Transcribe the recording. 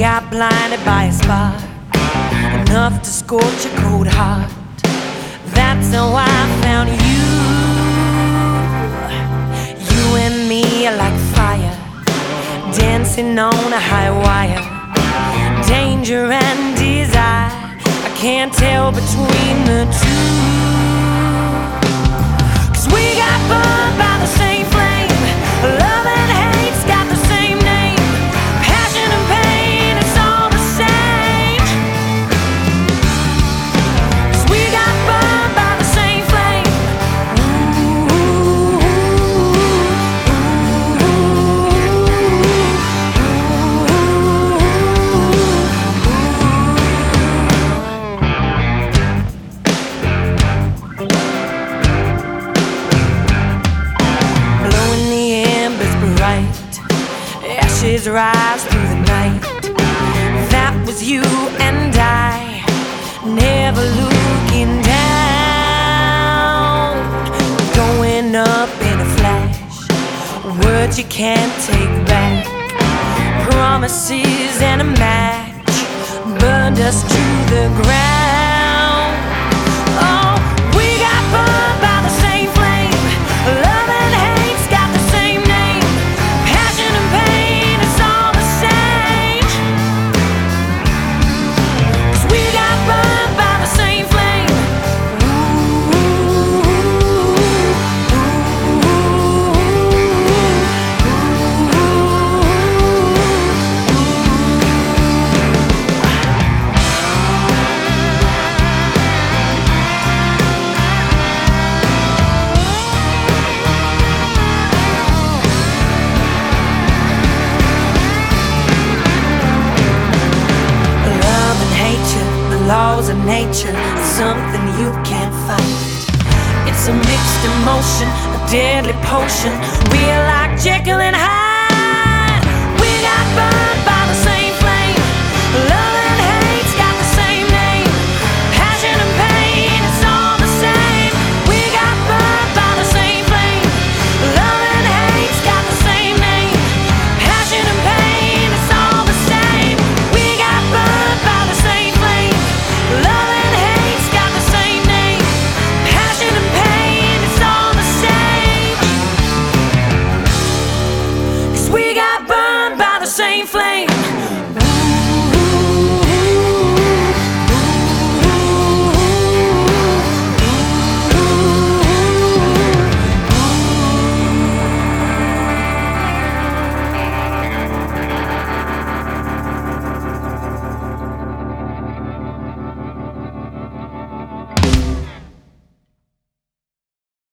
got blinded by a spark, enough to scorch a cold heart. That's how I found you. You and me are like fire, dancing on a high wire. Danger and desire, I can't tell between the two. 'Cause we got burned by the same flame. Love and hate's got the same name. Passion and pain, it's all the same. 'Cause we got burned by the same flame. Blowing the embers bright, ashes rise through the night. That was you and I, never looking down. Going up in a flash, words you can't take back. Promises and a match burned us to the ground. Oh, we got burned by the same flame. Love and hate's got the same name. Passion and pain, it's all the same. 'Cause we got burned by the same flame. Laws of nature, something you can't fight. It's a mixed emotion, a deadly potion. We're like Jekyll and Hyde.